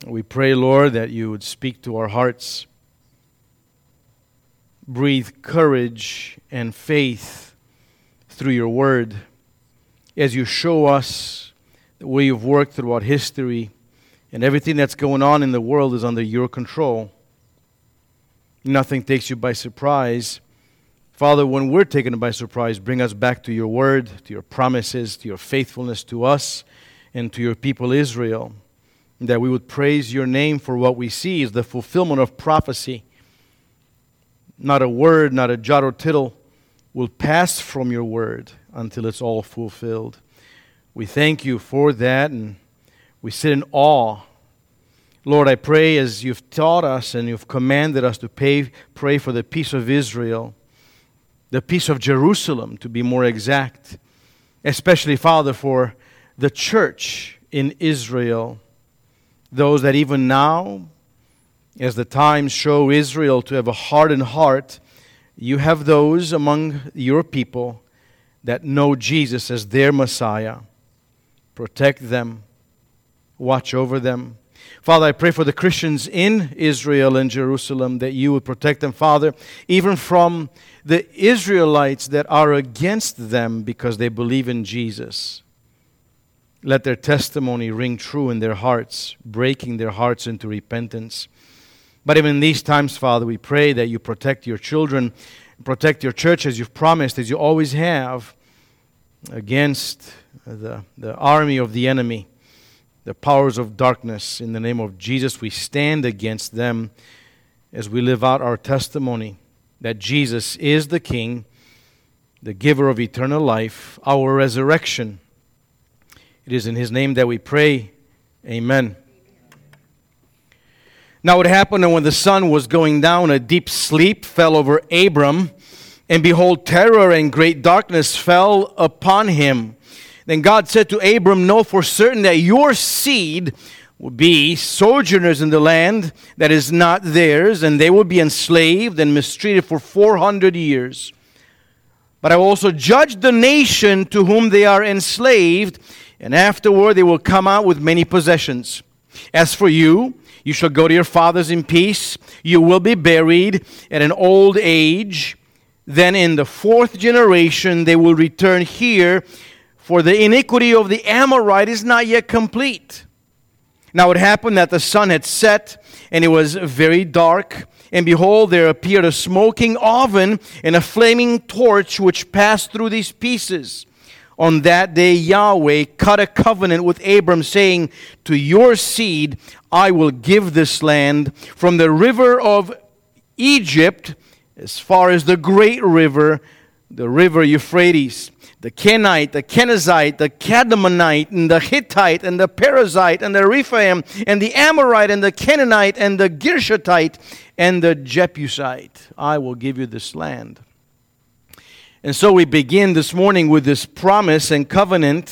We pray, Lord, that you would speak to our hearts. Breathe courage and faith through your word as you show us the way you've worked throughout history, and everything that's going on in the world is under your control. Nothing takes you by surprise. Father, when we're taken by surprise, bring us back to your word, to your promises, to your faithfulness to us and to your people Israel, that we would praise your name for what we see is the fulfillment of prophecy. Not a word, not a jot or tittle will pass from your word until it's all fulfilled. We thank you for that, and we sit in awe. Lord, I pray as you've taught us and you've commanded us to pray for the peace of Israel, the peace of Jerusalem, to be more exact, especially, Father, for the church in Israel, those that even now, as the times show Israel to have a hardened heart, you have those among your people that know Jesus as their Messiah. Protect them. Watch over them. Father, I pray for the Christians in Israel and Jerusalem that you would protect them, Father, even from the Israelites that are against them because they believe in Jesus. Let their testimony ring true in their hearts, breaking their hearts into repentance. But even in these times, Father, we pray that you protect your children, protect your church as you've promised, as you always have, against the army of the enemy, the powers of darkness. In the name of Jesus, we stand against them as we live out our testimony that Jesus is the King, the giver of eternal life, our resurrection. It is in His name that we pray. Amen. Now it happened when the sun was going down, a deep sleep fell over Abram, and behold, terror and great darkness fell upon him. Then God said to Abram, know for certain that your seed will be sojourners in the land that is not theirs, and they will be enslaved and mistreated for 400 years. But I will also judge the nation to whom they are enslaved, and afterward they will come out with many possessions. As for you, you shall go to your fathers in peace. You will be buried at an old age. Then in the 4th generation they will return here, for the iniquity of the Amorite is not yet complete. Now it happened that the sun had set, and it was very dark. And behold, there appeared a smoking oven and a flaming torch which passed through these pieces. On that day Yahweh cut a covenant with Abram, saying, to your seed I will give this land, from the river of Egypt as far as the great river, the river Euphrates. The Kenite, the Kenizzite, the Cadamonite, and the Hittite, and the Perizzite, and the Rephaim, and the Amorite, and the Canaanite, and the Girshatite, and the Jebusite. I will give you this land. And so we begin this morning with this promise and covenant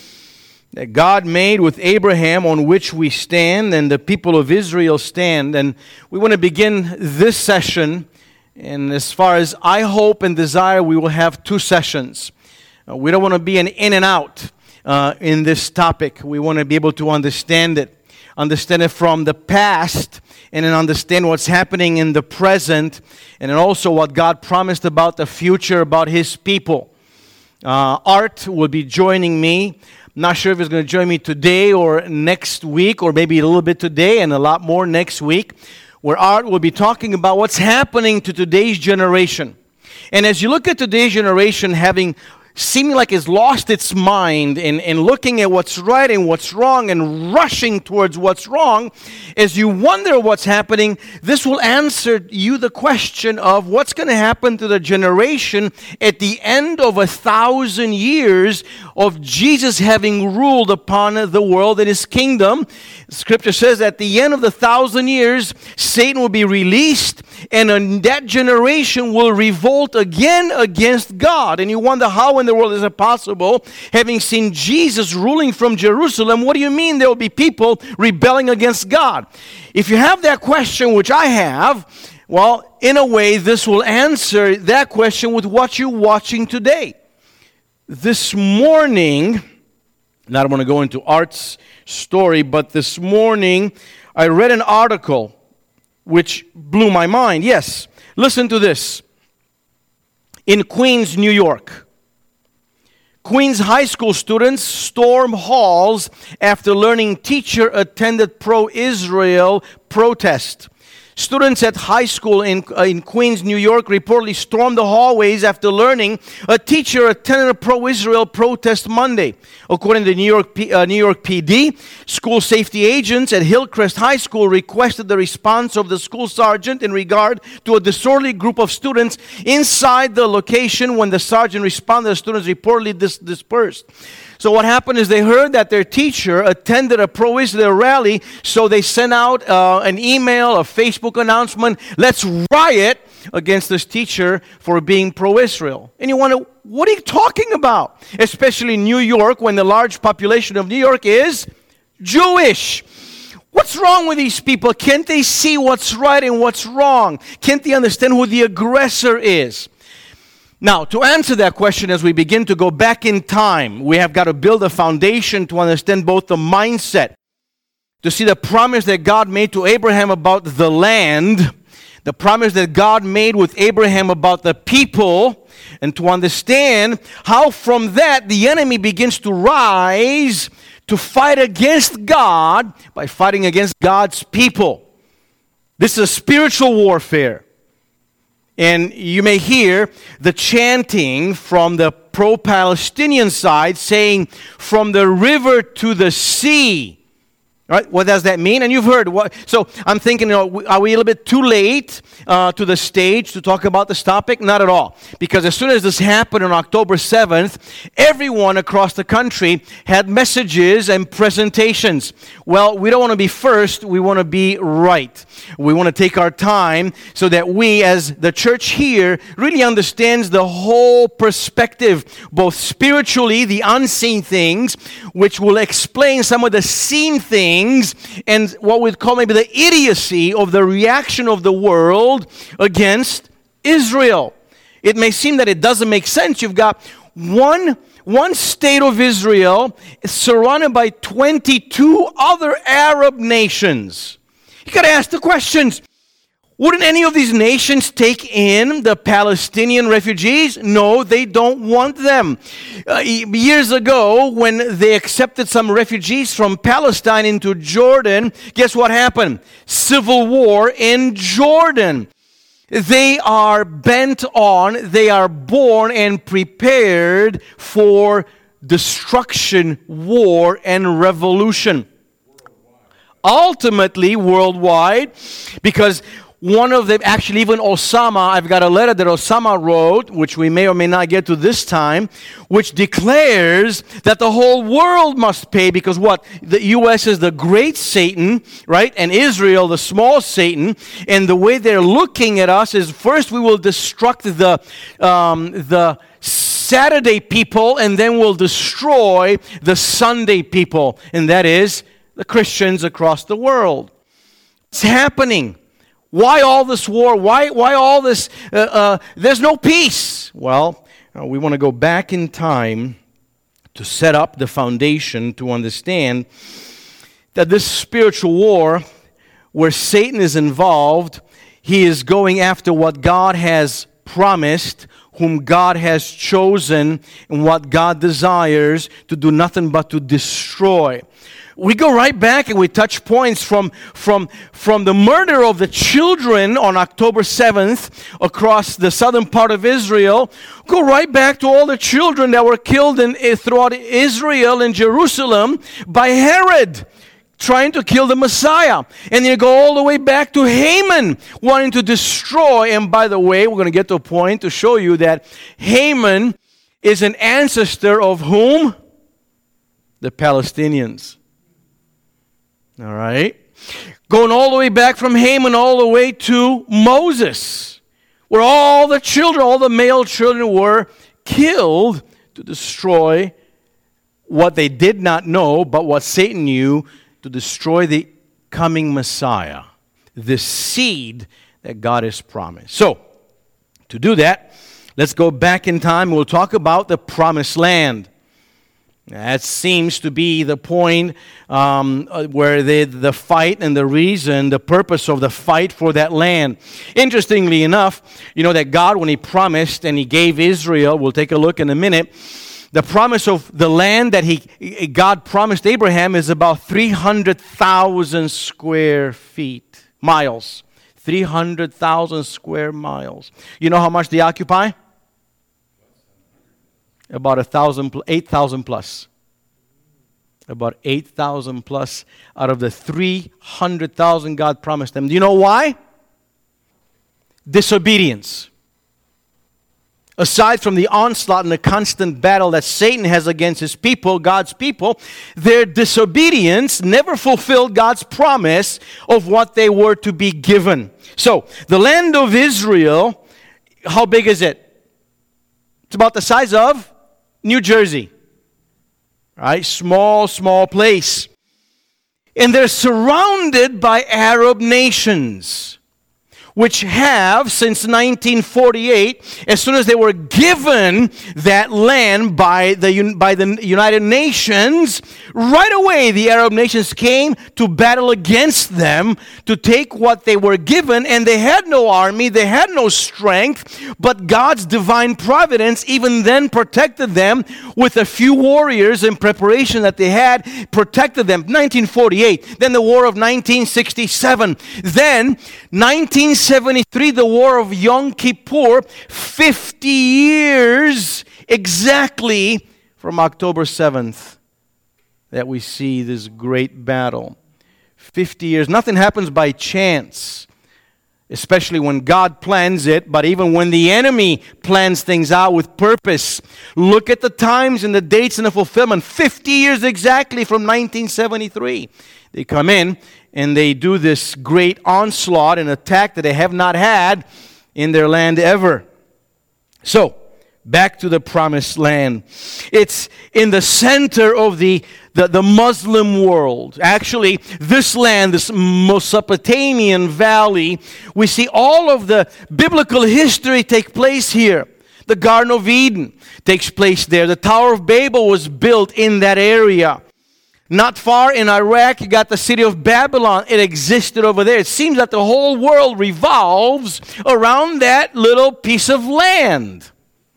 that God made with Abraham, on which we stand and the people of Israel stand. And we want to begin this session, and as far as I hope and desire, we will have 2 sessions. We don't want to be an in and out in this topic. We want to be able to understand it from the past, and then understand what's happening in the present, and then also what God promised about the future, about His people. Art will be joining me. I'm not sure if he's going to join me today or next week, or maybe a little bit today and a lot more next week, where Art will be talking about what's happening to today's generation. And as you look at today's generation having seeming like it's lost its mind in looking at what's right and what's wrong and rushing towards what's wrong, as you wonder what's happening, this will answer you the question of what's going to happen to the generation at the end of 1,000 years of Jesus having ruled upon the world and His kingdom. Scripture says at the end of the 1,000 years, Satan will be released, and that generation will revolt again against God. And you wonder, how in the world is it possible? Having seen Jesus ruling from Jerusalem, what do you mean there will be people rebelling against God? If you have that question, which I have, well, in a way, this will answer that question with what you're watching today. This morning, and I don't want to go into Art's story, but this morning I read an article which blew my mind. Yes, listen to this. In Queens, New York, Queens high school students storm halls after learning teacher attended pro-Israel protest. Students at high school in Queens, New York reportedly stormed the hallways after learning a teacher attended a pro-Israel protest Monday. According to New York PD, school safety agents at Hillcrest High School requested the response of the school sergeant in regard to a disorderly group of students inside the location. When the sergeant responded, the students reportedly dispersed. So what happened is they heard that their teacher attended a pro-Israel rally, so they sent out an email, a Facebook announcement, let's riot against this teacher for being pro-Israel. And you wonder, what are you talking about? Especially in New York, when the large population of New York is Jewish. What's wrong with these people? Can't they see what's right and what's wrong? Can't they understand who the aggressor is? Now, to answer that question, as we begin to go back in time, we have got to build a foundation to understand both the mindset, to see the promise that God made to Abraham about the land, the promise that God made with Abraham about the people, and to understand how from that the enemy begins to rise to fight against God by fighting against God's people. This is a spiritual warfare. And you may hear the chanting from the pro-Palestinian side saying, from the river to the sea. Right? What does that mean? And you've heard. So I'm thinking, are we a little bit too late to the stage to talk about this topic? Not at all. Because as soon as this happened on October 7th, everyone across the country had messages and presentations. Well, we don't want to be first. We want to be right. We want to take our time so that we, as the church here, really understands the whole perspective, both spiritually, the unseen things, which will explain some of the seen things, and what we'd call maybe the idiocy of the reaction of the world against Israel. It may seem that it doesn't make sense. You've got one state of Israel surrounded by 22 other Arab nations. You got to ask the questions. Wouldn't any of these nations take in the Palestinian refugees? No, they don't want them. Years ago, when they accepted some refugees from Palestine into Jordan, guess what happened? Civil war in Jordan. They are bent on, they are born and prepared for destruction, war, and revolution. Ultimately, worldwide, because one of them, actually even Osama, I've got a letter that Osama wrote, which we may or may not get to this time, which declares that the whole world must pay because what? The U.S. is the great Satan, right? And Israel, the small Satan. And the way they're looking at us is first we will destruct the Saturday people and then we'll destroy the Sunday people. And that is the Christians across the world. It's happening. Why all this war? Why all this? There's no peace. Well, we want to go back in time to set up the foundation to understand that this spiritual war, where Satan is involved, he is going after what God has promised, whom God has chosen, and what God desires to do nothing but to destroy. We go right back and we touch points from the murder of the children on October 7th across the southern part of Israel. Go right back to all the children that were killed throughout Israel and Jerusalem by Herod, trying to kill the Messiah. And you go all the way back to Haman, wanting to destroy. And by the way, we're going to get to a point to show you that Haman is an ancestor of whom? The Palestinians. All right. Going all the way back from Haman all the way to Moses, where all the children, all the male children were killed to destroy what they did not know, but what Satan knew, to destroy the coming Messiah, the seed that God has promised. So, to do that, let's go back in time. We'll talk about the promised land. That seems to be the point where the fight and the reason, the purpose of the fight for that land. Interestingly enough, you know that God, when He promised and He gave Israel, we'll take a look in a minute, the promise of the land that God promised Abraham is about 300,000 square miles. 300,000 square miles. You know how much they occupy? About 8,000 plus. About 8,000 plus out of the 300,000 God promised them. Do you know why? Disobedience. Aside from the onslaught and the constant battle that Satan has against his people, God's people, their disobedience never fulfilled God's promise of what they were to be given. So, the land of Israel, how big is it? It's about the size of New Jersey. Right? Small place. And they're surrounded by Arab nations, which have, since 1948, as soon as they were given that land by the United Nations, right away the Arab nations came to battle against them to take what they were given, and they had no army, they had no strength, but God's divine providence even then protected them with a few warriors in preparation that they had, protected them. 1948, then the War of 1967, then 1973, the War of Yom Kippur, 50 years exactly from October 7th that we see this great battle. 50 years. Nothing happens by chance, especially when God plans it, but even when the enemy plans things out with purpose. Look at the times and the dates and the fulfillment. 50 years exactly from 1973. They come in and they do this great onslaught and attack that they have not had in their land ever. So, back to the promised land. It's in the center of the Muslim world. Actually, this land, this Mesopotamian valley, we see all of the biblical history take place here. The Garden of Eden takes place there. The Tower of Babel was built in that area. Not far in Iraq, you got the city of Babylon. It existed over there. It seems that the whole world revolves around that little piece of land.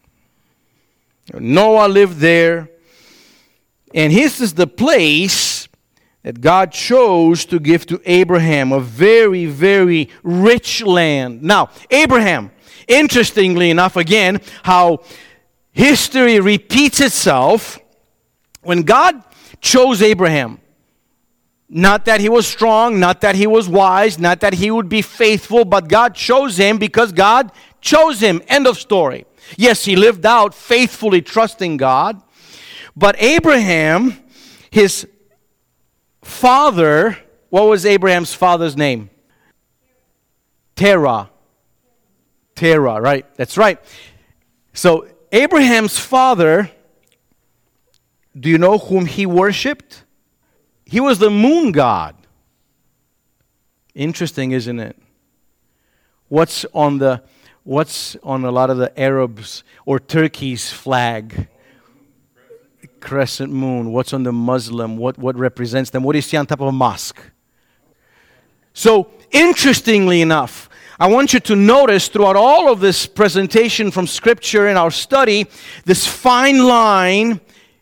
Noah lived there. And this is the place that God chose to give to Abraham, a very, very rich land. Now, Abraham, interestingly enough, again, how history repeats itself. When God chose Abraham, not that he was strong, not that he was wise, not that he would be faithful, but God chose him because God chose him. End of story. Yes, he lived out faithfully trusting God, but Abraham, his father, what was Abraham's father's name? Terah. Terah, right? That's right. So Abraham's father, do you know whom he worshipped? He was the moon god. Interesting, isn't it? What's on a lot of the Arabs or Turkey's flag? Crescent moon. What's on the Muslim? What represents them? What do you see on top of a mosque? So, interestingly enough, I want you to notice throughout all of this presentation from Scripture in our study, this fine line,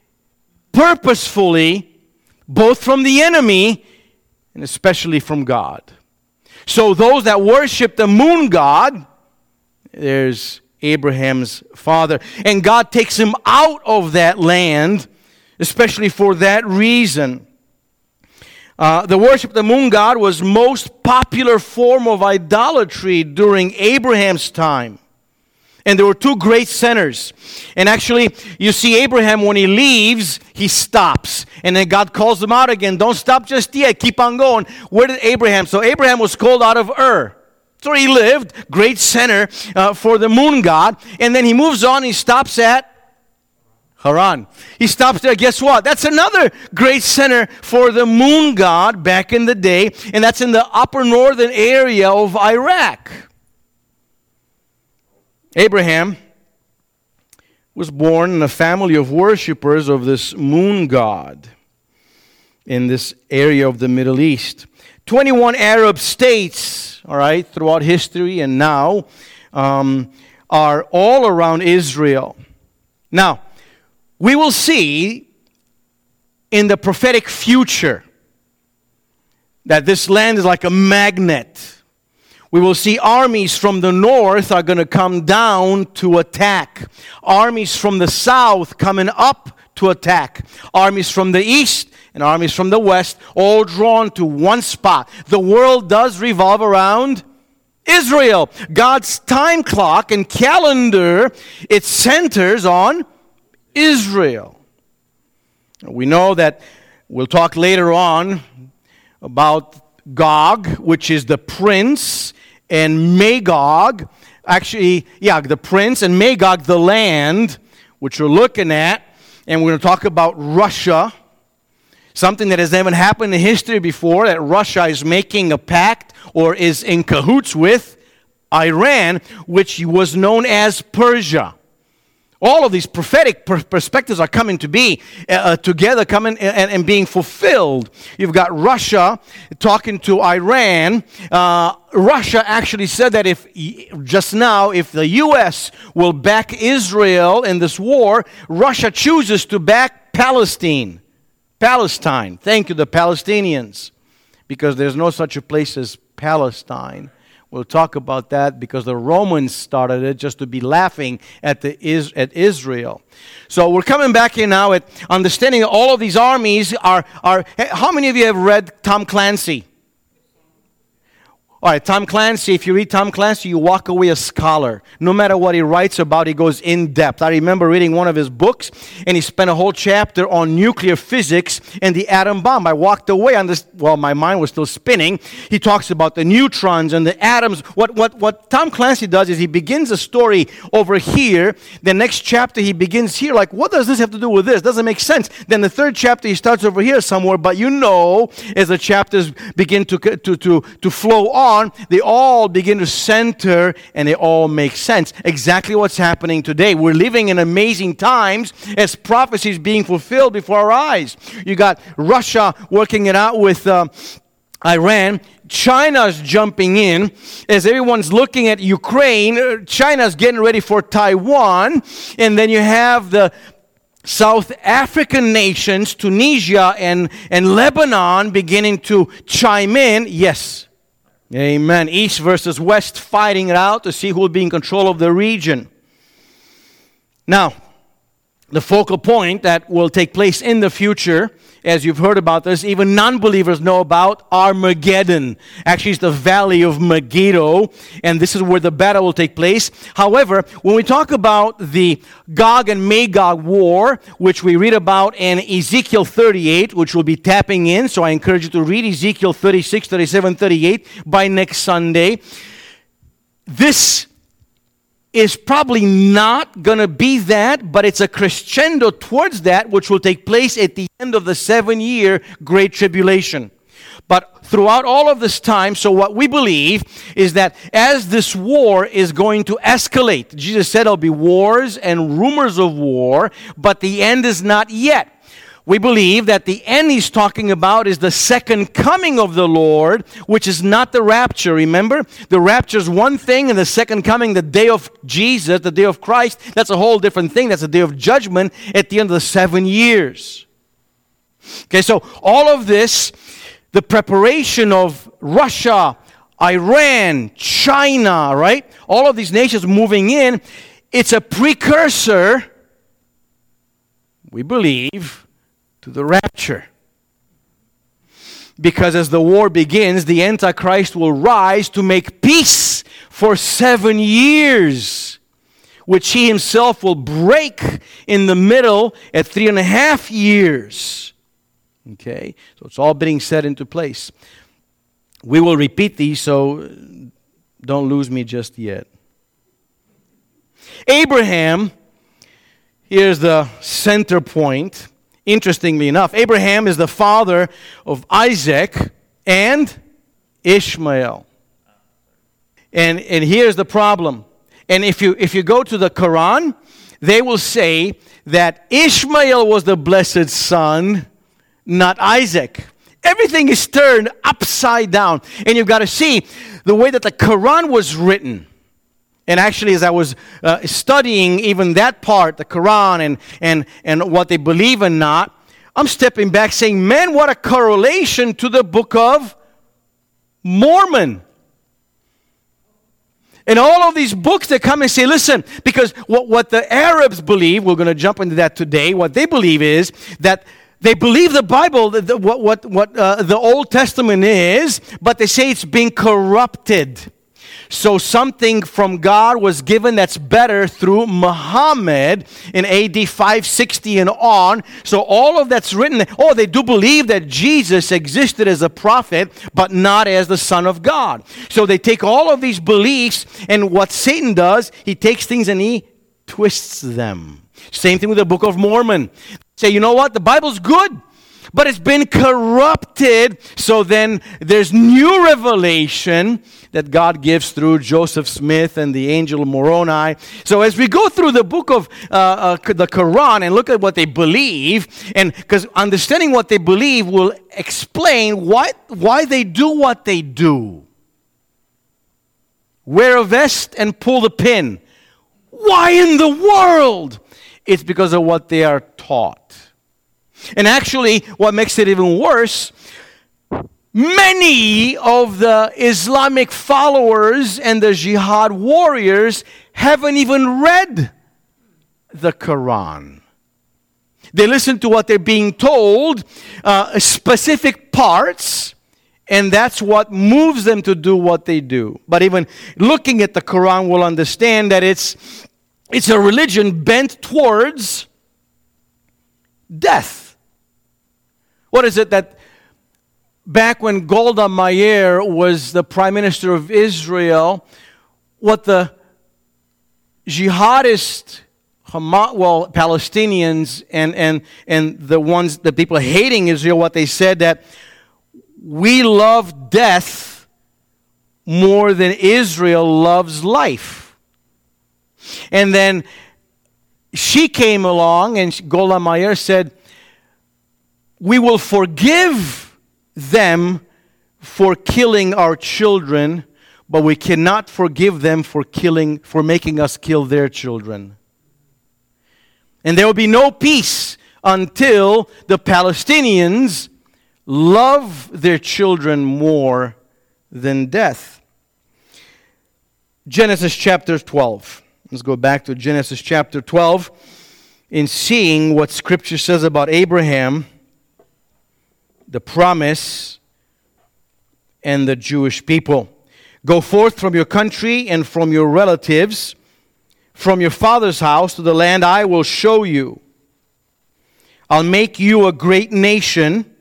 purposefully, both from the enemy and especially from God. So those that worship the moon god, there's Abraham's father. And God takes him out of that land, especially for that reason. The worship of the moon god was most popular form of idolatry during Abraham's time. And there were two great centers. And actually, you see Abraham, when he leaves, he stops. And then God calls him out again. Don't stop just yet. Keep on going. Where did Abraham? So Abraham was called out of Ur. That's where he lived. Great center for the moon god. And then he moves on. He stops at Haran. He stops there. Guess what? That's another great center for the moon god back in the day. And that's in the upper northern area of Iraq. Abraham was born in a family of worshipers of this moon god in this area of the Middle East. 21 Arab states, all right, throughout history and now, are all around Israel. Now, we will see in the prophetic future that this land is like a magnet. We will see armies from the north are going to come down to attack. Armies from the south coming up to attack. Armies from the east and armies from the west, all drawn to one spot. The world does revolve around Israel. God's time clock and calendar, it centers on Israel. We know that we'll talk later on about Gog, which is the prince, and Magog, the prince, and Magog, the land, which we're looking at. And we're going to talk about Russia, something that has never happened in history before, that Russia is making a pact or is in cahoots with Iran, which was known as Persia. All of these prophetic perspectives are coming to be together, coming and being fulfilled. You've got Russia talking to Iran. Russia actually said that if the U.S. will back Israel in this war, Russia chooses to back Palestine. Thank you, the Palestinians, because there's no such a place as Palestine. We'll talk about that because the Romans started it just to be laughing at Israel. So we're coming back here now at understanding all of these armies are. How many of you have read Tom Clancy? All right, Tom Clancy, if you read Tom Clancy, you walk away a scholar. No matter what he writes about, he goes in depth. I remember reading one of his books, and he spent a whole chapter on nuclear physics and the atom bomb. I walked away on this, my mind was still spinning. He talks about the neutrons and the atoms. What Tom Clancy does is he begins a story over here. The next chapter he begins here, like, what does this have to do with this? Doesn't make sense. Then the third chapter he starts over here somewhere, but as the chapters begin to flow on, they all begin to center and they all make sense. Exactly what's happening today. We're living in amazing times as prophecies being fulfilled before our eyes. You got Russia working it out with Iran. China's jumping in. As everyone's looking at Ukraine, China's getting ready for Taiwan. And then you have the South African nations, Tunisia and Lebanon, beginning to chime in. Yes. Amen. East versus West fighting it out to see who will be in control of the region. Now, the focal point that will take place in the future, as you've heard about this, even non-believers know about Armageddon. Actually, it's the valley of Megiddo, and this is where the battle will take place. However, when we talk about the Gog and Magog war, which we read about in Ezekiel 38, which we'll be tapping in, so I encourage you to read Ezekiel 36, 37, 38 by next Sunday. This is probably not going to be that, but it's a crescendo towards that, which will take place at the end of the 7-year Great Tribulation. But throughout all of this time, so what we believe is that as this war is going to escalate, Jesus said there'll be wars and rumors of war, but the end is not yet. We believe that the end he's talking about is the second coming of the Lord, which is not the rapture. Remember, the rapture is one thing, and the second coming, the day of Jesus, the day of Christ, that's a whole different thing. That's the day of judgment at the end of the 7 years. Okay, so all of this, the preparation of Russia, Iran, China, right? All of these nations moving in, it's a precursor, we believe, to the rapture. Because as the war begins, the Antichrist will rise to make peace for 7 years, which he himself will break in the middle at 3.5 years. Okay, so it's all being set into place. We will repeat these, so don't lose me just yet. Abraham, here's the center point. Interestingly enough, Abraham is the father of Isaac and Ishmael. And here's the problem. And if you go to the Quran, they will say that Ishmael was the blessed son, not Isaac. Everything is turned upside down. And you've got to see the way that the Quran was written. And actually, as I was studying even that part, the Quran and what they believe and not, I'm stepping back saying, man, what a correlation to the Book of Mormon. And all of these books that come and say, listen, because what the Arabs believe, we're going to jump into that today, what they believe is that they believe the Bible, what the Old Testament is, but they say it's being corrupted. So something from God was given that's better through Muhammad in AD 560 and on. So all of that's written, they do believe that Jesus existed as a prophet, but not as the Son of God. So they take all of these beliefs, and what Satan does, he takes things and he twists them. Same thing with the Book of Mormon. Say, you know what? The Bible's good, but it's been corrupted. So then there's new revelation that God gives through Joseph Smith and the angel Moroni. So as we go through the book of the Quran and look at what they believe, and because understanding what they believe will explain why they do what they do. Wear a vest and pull the pin. Why in the world? It's because of what they are taught. And actually, what makes it even worse, many of the Islamic followers and the jihad warriors haven't even read the Quran. They listen to what they're being told, specific parts, and that's what moves them to do what they do. But even looking at the Quran, we'll understand that it's a religion bent towards death. What is it that back when Golda Meir was the prime minister of Israel, what the jihadist, Palestinians and the people hating Israel, what they said that we love death more than Israel loves life. And then she came along and Golda Meir said, we will forgive them for killing our children, but we cannot forgive them for making us kill their children. And there will be no peace until the Palestinians love their children more than death. Genesis chapter 12. Let's go back to Genesis chapter 12 in seeing what Scripture says about Abraham, the promise, and the Jewish people. Go forth from your country and from your relatives, from your father's house to the land I will show you. I'll make you a great nation.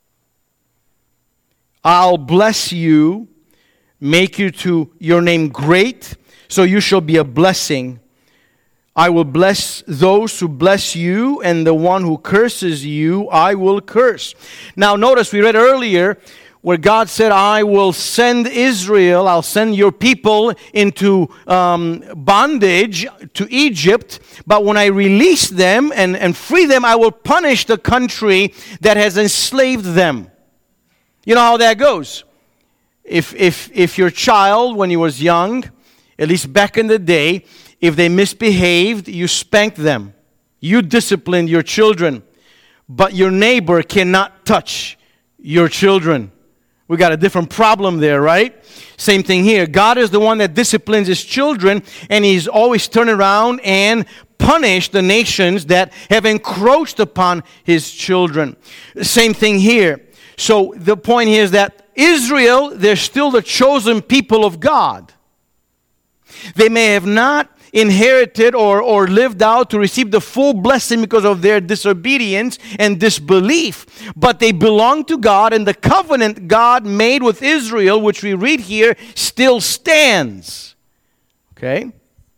I'll bless you, make your name great, so you shall be a blessing. I will bless those who bless you, and the one who curses you, I will curse. Now notice we read earlier where God said, I will send Israel, I'll send your people into bondage to Egypt, but when I release them and free them, I will punish the country that has enslaved them. You know how that goes. If your child, when he was young, at least back in the day, if they misbehaved, you spanked them. You disciplined your children. But your neighbor cannot touch your children. We got a different problem there, right? Same thing here. God is the one that disciplines His children, and He's always turned around and punished the nations that have encroached upon His children. Same thing here. So the point here is that Israel, they're still the chosen people of God. They may have not inherited or lived out to receive the full blessing because of their disobedience and disbelief, but they belong to God, and the covenant God made with Israel, which we read here, still stands. Okay?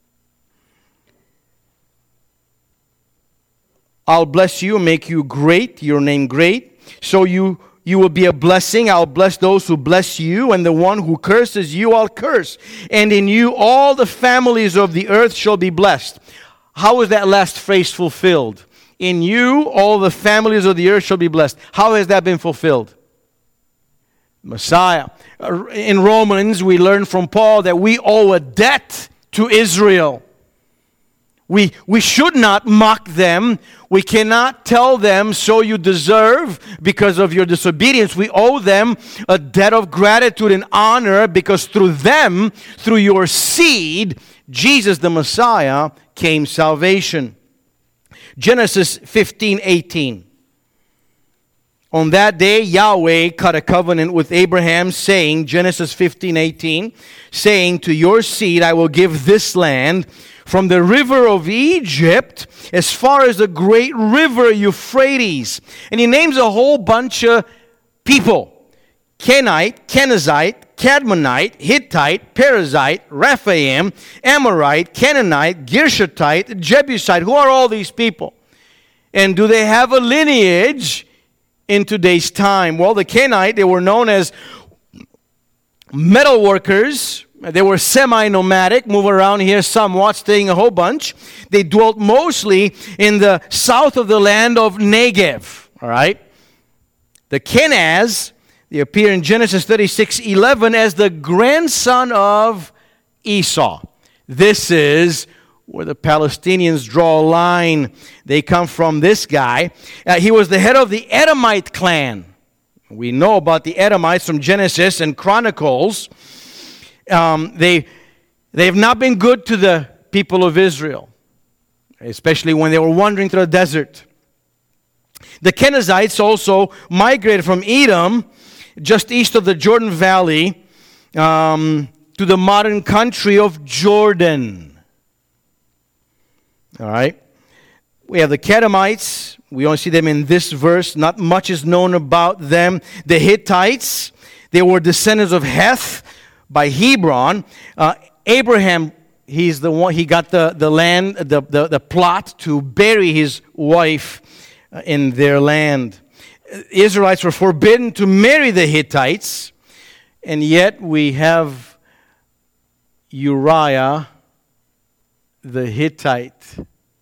I'll bless you and make you great, your name great, so you will be a blessing. I'll bless those who bless you, and the one who curses you, I'll curse. And in you all the families of the earth shall be blessed. how is that last phrase fulfilled? In you, all the families of the earth shall be blessed. How has that been fulfilled? Messiah. In Romans, we learn from Paul that we owe a debt to Israel. We should not mock them. We cannot tell them, so you deserve because of your disobedience. We owe them a debt of gratitude and honor because through them, through your seed, Jesus the Messiah, came salvation. Genesis 15:18. On that day, Yahweh cut a covenant with Abraham, saying, Genesis 15:18, saying, to your seed I will give this land, from the river of Egypt as far as the great river Euphrates. And he names a whole bunch of people. Kenite, Kenizzite, Cadmonite, Hittite, Perizzite, Rephaim, Amorite, Canaanite, Girshatite, Jebusite. Who are all these people? And do they have a lineage in today's time? Well, the Canaanite, they were known as metal workers. They were semi-nomadic, move around here somewhat, staying a whole bunch. They dwelt mostly in the south of the land of Negev. All right? The Kenaz, they appear in Genesis 36:11 as the grandson of Esau. This is where the Palestinians draw a line. They come from this guy. He was the head of the Edomite clan. We know about the Edomites from Genesis and Chronicles. They have not been good to the people of Israel, especially when they were wandering through the desert. The Kenizzites also migrated from Edom, just east of the Jordan Valley, to the modern country of Jordan. All right. We have the Kedemites. We only see them in this verse. Not much is known about them. The Hittites, they were descendants of Heth by Hebron. Abraham, he's the one, he got the land, the plot to bury his wife in their land. Israelites were forbidden to marry the Hittites, and yet we have Uriah the Hittite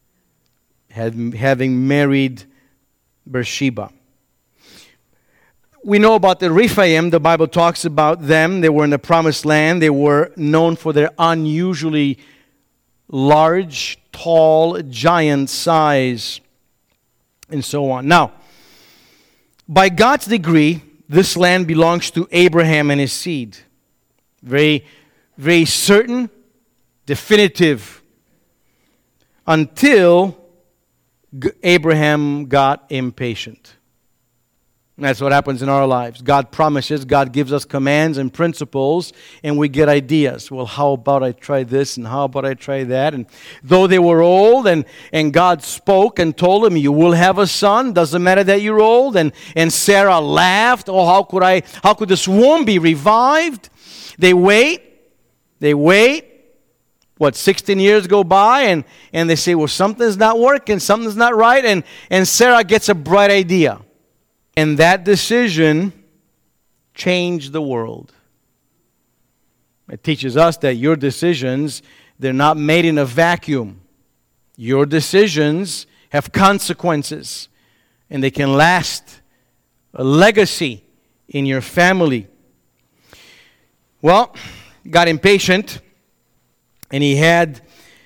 having married Bathsheba. We know about the Rephaim. The Bible talks about them. They were in the promised land. They were known for their unusually large, tall, giant size, and so on. Now, by God's decree, this land belongs to Abraham and his seed. Very, very certain, definitive, until Abraham got impatient. And that's what happens in our lives. God promises, God gives us commands and principles, and we get ideas. Well, how about I try this, and how about I try that? And though they were old, and God spoke and told them, you will have a son, doesn't matter that you're old. And Sarah laughed, oh, how could this womb be revived? They wait. 16 years go by, and they say, well, something's not working, something's not right, and Sarah gets a bright idea. And that decision changed the world. It teaches us that your decisions, they're not made in a vacuum. Your decisions have consequences, and they can last a legacy in your family. Well, got impatient, and he had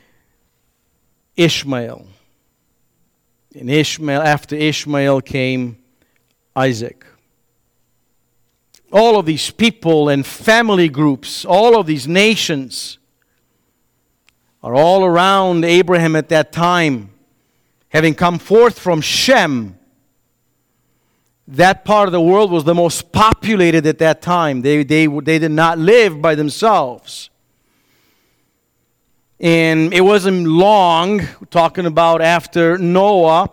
Ishmael. And after Ishmael came Isaac. All of these people and family groups, all of these nations are all around Abraham at that time, having come forth from Shem. That part of the world was the most populated at that time. They did not live by themselves. And it wasn't long, talking about after Noah,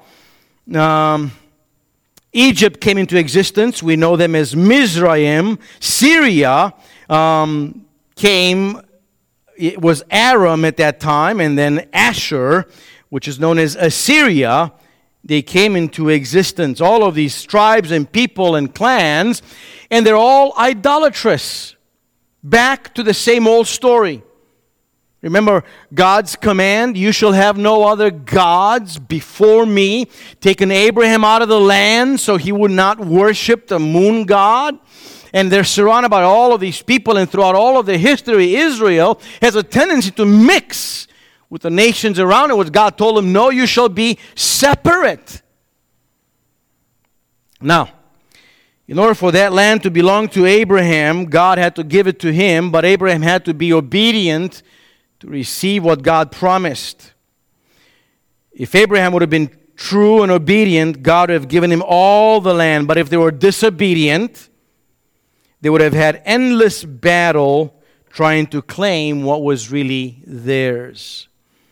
Egypt came into existence. We know them as Mizraim. Syria came, it was Aram at that time, and then Ashur, which is known as Assyria, they came into existence. All of these tribes and people and clans, and they're all idolatrous. Back to the same old story. Remember God's command, you shall have no other gods before me, taking Abraham out of the land so he would not worship the moon god. And they're surrounded by all of these people, and throughout all of the history, Israel has a tendency to mix with the nations around it, which God told them, no, you shall be separate. Now, in order for that land to belong to Abraham, God had to give it to him, but Abraham had to be obedient to receive what God promised. If Abraham would have been true and obedient, God would have given him all the land. But if they were disobedient, they would have had endless battle trying to claim what was really theirs.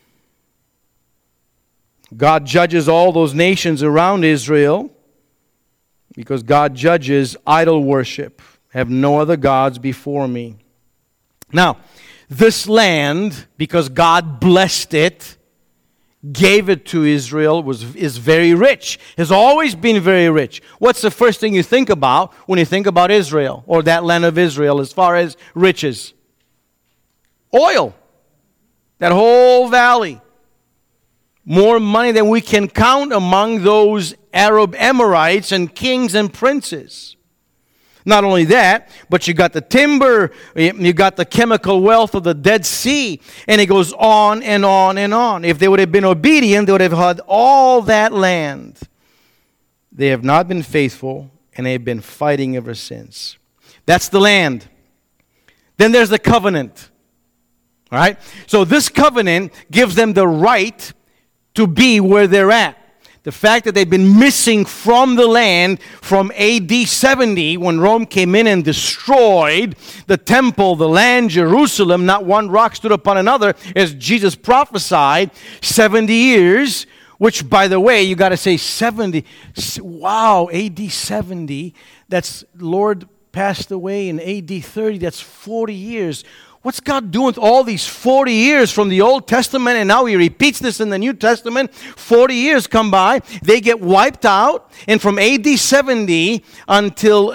God judges all those nations around Israel because God judges idol worship. Have no other gods before me. Now, this land, because God blessed it, gave it to Israel, is very rich. Has always been very rich. What's the first thing you think about when you think about Israel or that land of Israel as far as riches? Oil. That whole valley. More money than we can count among those Arab Emirates and kings and princes. Not only that, but you got the timber, you got the chemical wealth of the Dead Sea, and it goes on and on and on. If they would have been obedient, they would have had all that land. They have not been faithful, and they've been fighting ever since. That's the land. Then there's the covenant. All right? So this covenant gives them the right to be where they're at. The fact that they've been missing from the land from AD 70 when Rome came in and destroyed the temple, the land, Jerusalem, not one rock stood upon another, as Jesus prophesied, 70 years, which, by the way, you got to say 70. Wow, AD 70, that's Lord passed away in AD 30, that's 40 years. What's God doing with all these 40 years from the Old Testament, and now He repeats this in the New Testament? 40 years come by, they get wiped out, and from AD 70 until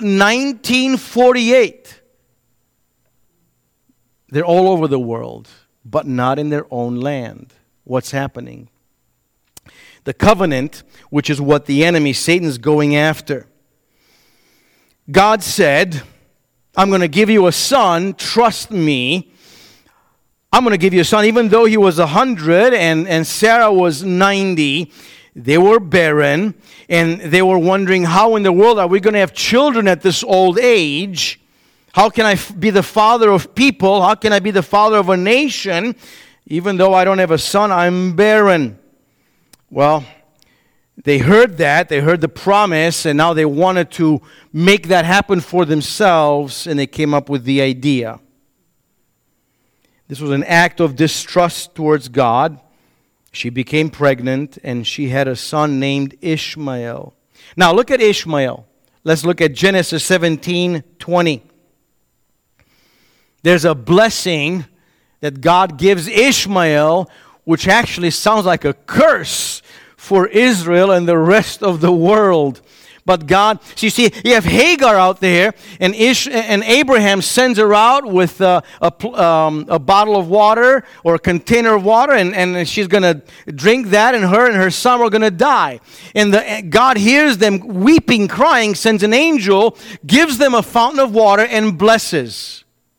1948, they're all over the world, but not in their own land. What's happening? The covenant, which is what the enemy, Satan's going after. God said, I'm going to give you a son, trust me. I'm going to give you a son. Even though he was 100 and Sarah was 90, they were barren, and they were wondering, how in the world are we going to have children at this old age? How can I be the father of people? How can I be the father of a nation? Even though I don't have a son, I'm barren. Well, they heard that, they heard the promise, and now they wanted to make that happen for themselves, and they came up with the idea. This was an act of distrust towards God. She became pregnant, and she had a son named Ishmael. Now look at Ishmael. Let's look at Genesis 17:20. There's a blessing that God gives Ishmael, which actually sounds like a curse for Israel and the rest of the world. But God, so you see, you have Hagar out there, and Abraham sends her out with a bottle of water or a container of water, and she's going to drink that, and her son are going to die. And God hears them weeping, crying, sends an angel, gives them a fountain of water, and blesses.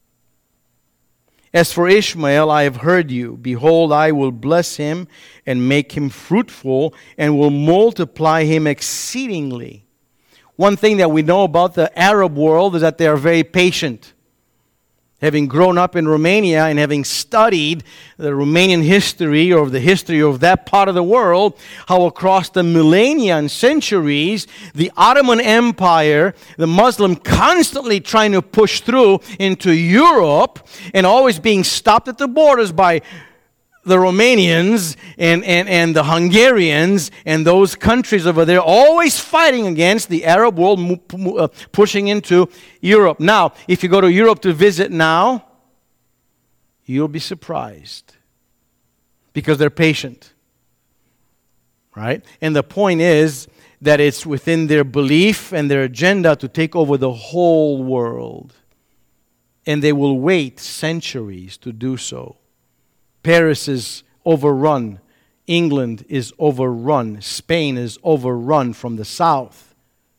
As for Ishmael, I have heard you. Behold, I will bless him and make him fruitful and will multiply him exceedingly. One thing that we know about the Arab world is that they are very patient. Having grown up in Romania and having studied the Romanian history or the history of that part of the world, how across the millennia and centuries, the Ottoman Empire, the Muslim constantly trying to push through into Europe and always being stopped at the borders by the Romanians and the Hungarians and those countries over there, always fighting against the Arab world pushing into Europe. Now, if you go to Europe to visit now, you'll be surprised because they're patient, right? And the point is that it's within their belief and their agenda to take over the whole world. And they will wait centuries to do so. Paris is overrun. England is overrun. Spain is overrun from the south.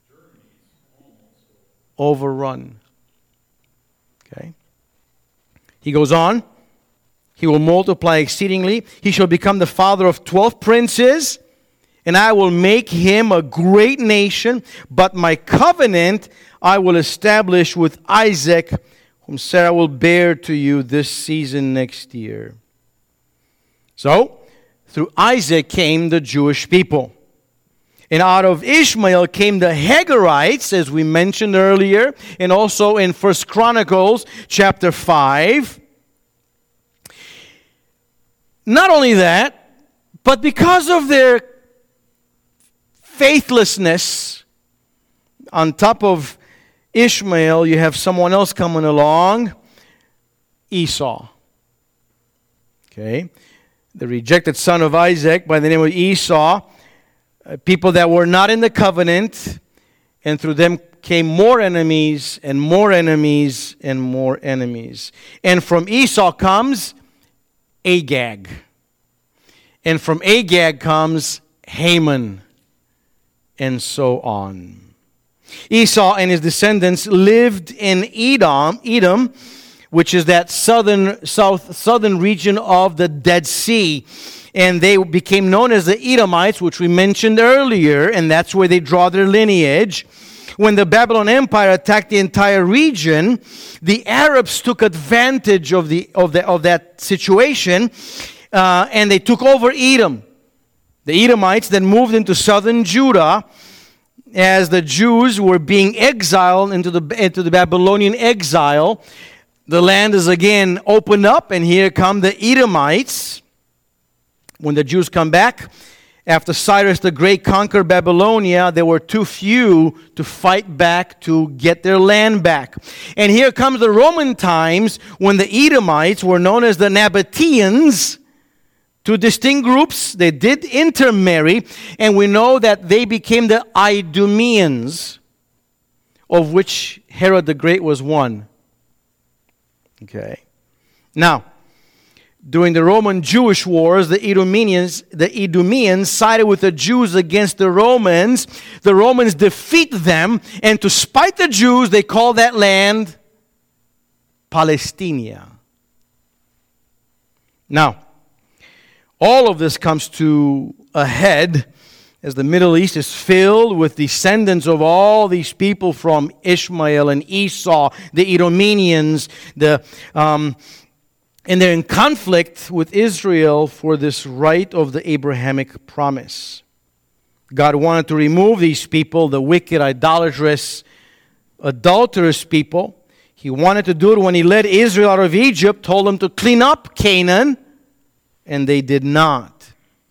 Overrun. Okay. He goes on. He will multiply exceedingly. He shall become the father of 12 princes, and I will make him a great nation. But my covenant I will establish with Isaac, whom Sarah will bear to you this season next year. So, through Isaac came the Jewish people. And out of Ishmael came the Hagarites, as we mentioned earlier, and also in 1 Chronicles chapter 5. Not only that, but because of their faithlessness, on top of Ishmael, you have someone else coming along, Esau. Okay? The rejected son of Isaac by the name of Esau, people that were not in the covenant, and through them came more enemies and more enemies and more enemies. And from Esau comes Agag. And from Agag comes Haman, and so on. Esau and his descendants lived in Edom, which is that southern region of the Dead Sea. And they became known as the Edomites, which we mentioned earlier, and that's where they draw their lineage. When the Babylon Empire attacked the entire region, the Arabs took advantage of that situation, and they took over Edom. The Edomites then moved into southern Judah as the Jews were being exiled into the Babylonian exile. The land is again opened up, and here come the Edomites. When the Jews come back, after Cyrus the Great conquered Babylonia, there were too few to fight back to get their land back. And here comes the Roman times when the Edomites were known as the Nabateans. Two distinct groups. They did intermarry, and we know that they became the Idumeans, of which Herod the Great was one. Okay. Now, during the Roman-Jewish wars, the Idumeans sided with the Jews against the Romans. The Romans defeat them, and to spite the Jews, they call that land Palestina. Now, all of this comes to a head as the Middle East is filled with descendants of all these people from Ishmael and Esau, the Idumeans, and they're in conflict with Israel for this right of the Abrahamic promise. God wanted to remove these people, the wicked, idolatrous, adulterous people. He wanted to do it when He led Israel out of Egypt, told them to clean up Canaan, and they did not.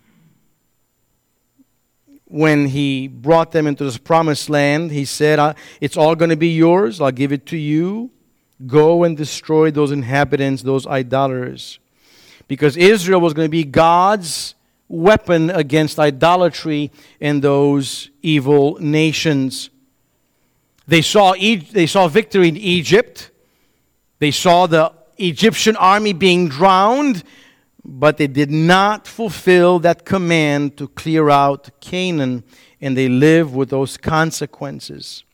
When He brought them into this promised land, He said, it's all going to be yours. I'll give it to you. Go and destroy those inhabitants, those idolaters. Because Israel was going to be God's weapon against idolatry and those evil nations. They saw victory in Egypt. They saw the Egyptian army being drowned. But they did not fulfill that command to clear out Canaan, and they live with those consequences.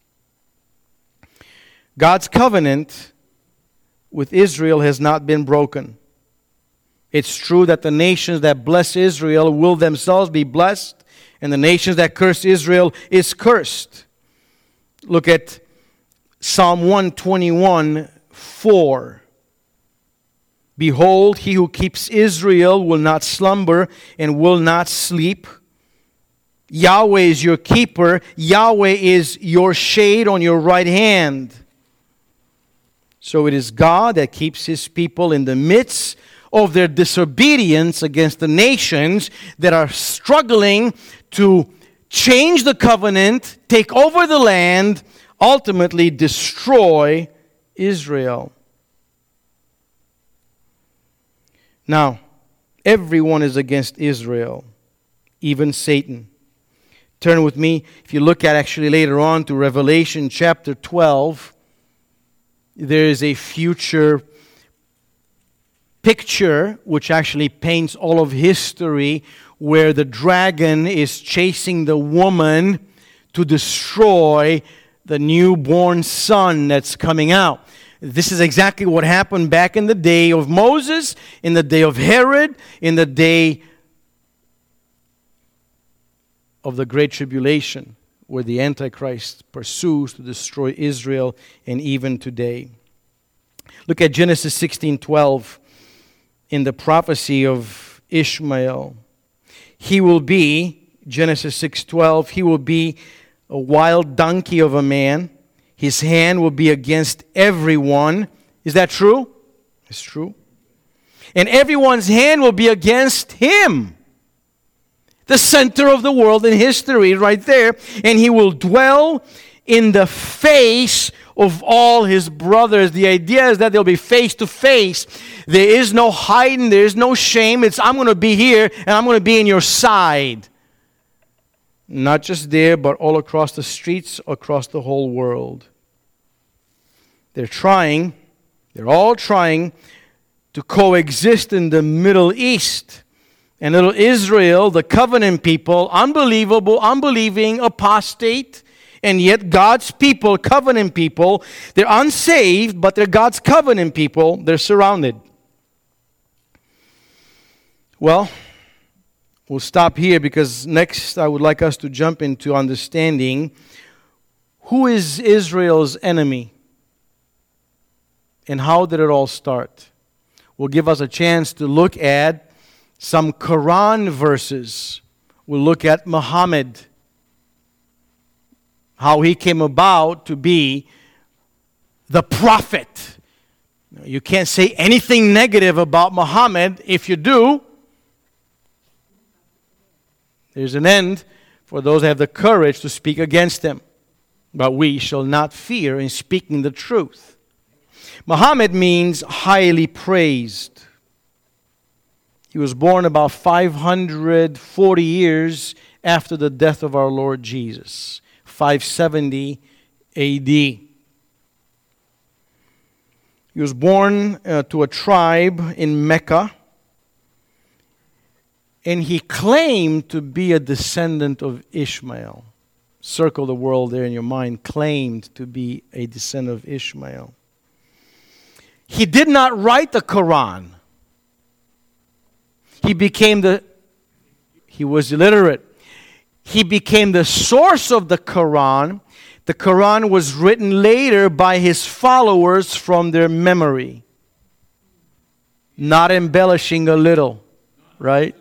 God's covenant with Israel has not been broken. It's true that the nations that bless Israel will themselves be blessed, and the nations that curse Israel is cursed. Look at Psalm 121:4. Behold, He who keeps Israel will not slumber and will not sleep. Yahweh is your keeper. Yahweh is your shade on your right hand. So it is God that keeps His people in the midst of their disobedience against the nations that are struggling to change the covenant, take over the land, ultimately destroy Israel. Now, everyone is against Israel, even Satan. Turn with me, if you look at actually later on to Revelation chapter 12, there is a future picture, which actually paints all of history, where the dragon is chasing the woman to destroy the newborn son that's coming out. This is exactly what happened back in the day of Moses, in the day of Herod, in the day of the Great Tribulation, where the Antichrist pursues to destroy Israel, and even today. Look at Genesis 16:12 in the prophecy of Ishmael. He will be, Genesis 6:12, he will be a wild donkey of a man. His hand will be against everyone. Is that true? It's true. And everyone's hand will be against him. The center of the world in history right there. And he will dwell in the face of all his brothers. The idea is that they'll be face to face. There is no hiding. There is no shame. It's, I'm going to be here and I'm going to be in your side. Not just there, but all across the streets, across the whole world. They're all trying to coexist in the Middle East. And little Israel, the covenant people, unbelievable, unbelieving, apostate, and yet God's people, covenant people, they're unsaved, but they're God's covenant people. They're surrounded. Well, we'll stop here because next I would like us to jump into understanding who is Israel's enemy and how did it all start. Will give us a chance to look at some Quran verses. We'll look at Muhammad, how he came about to be the prophet. You can't say anything negative about Muhammad. If you do, there's an end for those that have the courage to speak against him. But we shall not fear in speaking the truth. Muhammad means highly praised. He was born about 540 years after the death of our Lord Jesus, 570 A.D. He was born to a tribe in Mecca, and he claimed to be a descendant of Ishmael. Circle the world there in your mind. Claimed to be a descendant of Ishmael. He did not write the Quran. He was illiterate. He became the source of the Quran. The Quran was written later by his followers from their memory. Not embellishing a little, right?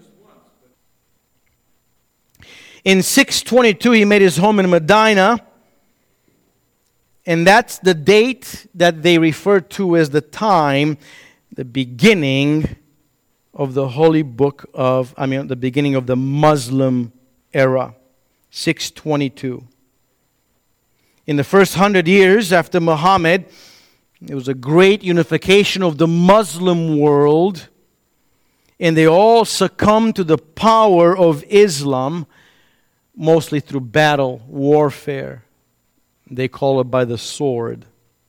In 622, he made his home in Medina. And that's the date that they refer to as the time, the beginning of the holy book of, the beginning of the Muslim era. 622. In the first 100 years after Muhammad, there was a great unification of the Muslim world, and they all succumbed to the power of Islam, mostly through battle, warfare. They call it by the sword.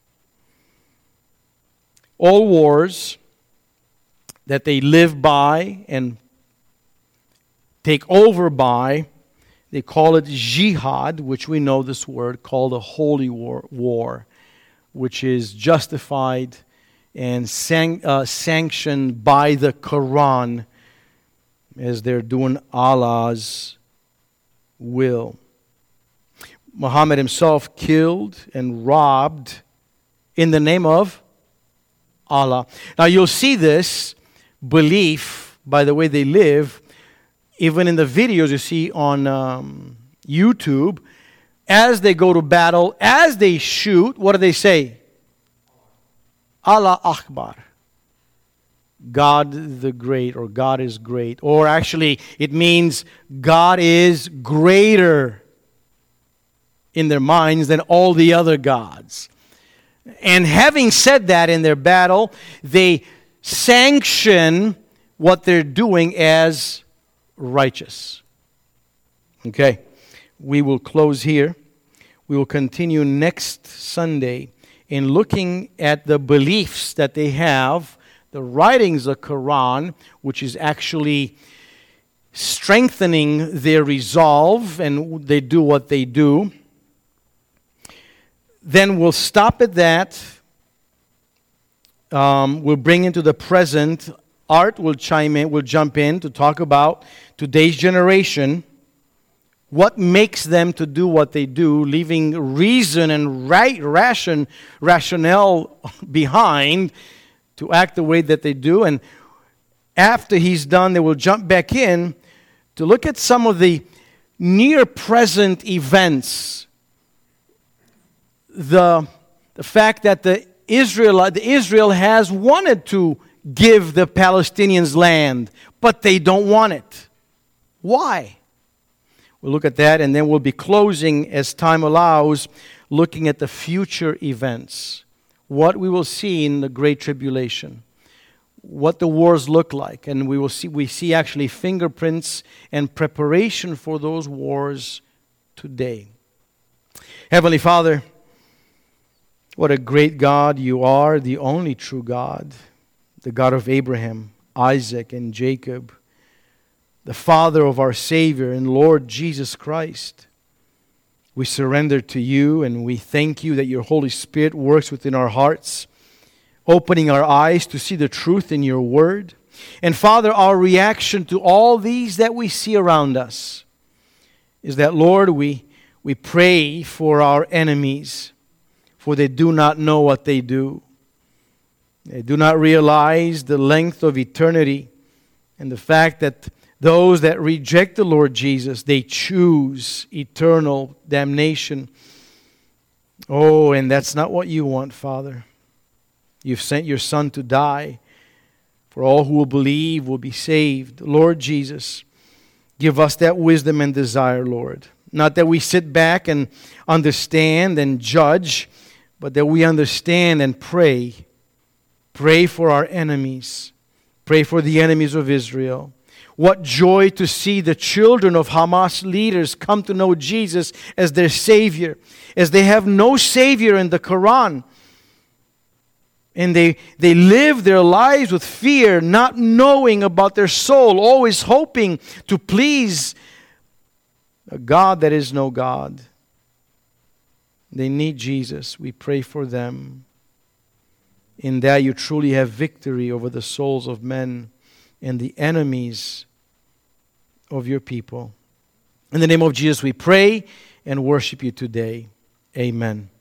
All wars that they live by and take over by, they call it jihad, which we know this word, called a holy war, which is justified and sanctioned by the Quran as they're doing Allah's will. Muhammad himself killed and robbed in the name of Allah. Now you'll see this belief by the way they live, even in the videos you see on YouTube. As they go to battle, as they shoot, what do they say? Allah Akbar. God the Great, or God is great. Or actually, it means God is greater in their minds than all the other gods. And having said that in their battle, they sanction what they're doing as righteous. Okay, we will close here. We will continue next Sunday in looking at the beliefs that they have the writings of Quran, which is actually strengthening their resolve, and they do what they do, then we'll stop at that. We'll bring into the present. Art will jump in to talk about today's generation, what makes them to do what they do, leaving reason and rationale behind to act the way that they do. And after he's done, they will jump back in to look at some of the near-present events. The fact that Israel has wanted to give the Palestinians land, but they don't want it. Why? We'll look at that, and then we'll be closing, as time allows, looking at the future events. What we will see in the Great Tribulation. What the wars look like. And we see actually fingerprints and preparation for those wars today. Heavenly Father, what a great God you are, the only true God. The God of Abraham, Isaac, and Jacob. The Father of our Savior and Lord Jesus Christ. We surrender to you, and we thank you that your Holy Spirit works within our hearts, opening our eyes to see the truth in your word. And Father, our reaction to all these that we see around us is that, Lord, we pray for our enemies, for they do not know what they do. They do not realize the length of eternity and the fact that those that reject the Lord Jesus, they choose eternal damnation. Oh, and that's not what you want, Father. You've sent your Son to die for all who will believe will be saved. Lord Jesus, give us that wisdom and desire, Lord. Not that we sit back and understand and judge, but that we understand and pray. Pray for our enemies. Pray for the enemies of Israel. What joy to see the children of Hamas leaders come to know Jesus as their Savior, as they have no Savior in the Quran. And they live their lives with fear, not knowing about their soul, always hoping to please a God that is no God. They need Jesus. We pray for them. In that you truly have victory over the souls of men and the enemies of your people. In the name of Jesus we pray and worship you today. Amen.